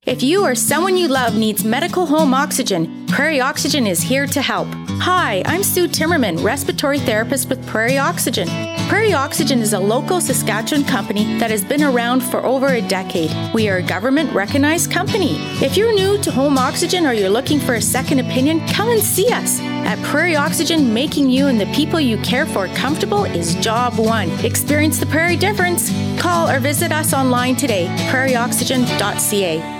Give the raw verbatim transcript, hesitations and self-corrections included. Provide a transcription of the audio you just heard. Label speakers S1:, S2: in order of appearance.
S1: If you or someone you love needs medical home oxygen, Prairie Oxygen is here to help. Hi, I'm Sue Timmerman, respiratory therapist with Prairie Oxygen. Prairie Oxygen is a local Saskatchewan company that has been around for over a decade. We are a government-recognized company. If you're new to home oxygen or you're looking for a second opinion, come and see us. At Prairie Oxygen, making you and the people you care for comfortable is job one. Experience the Prairie difference. Call or visit us online today, prairie oxygen dot c a.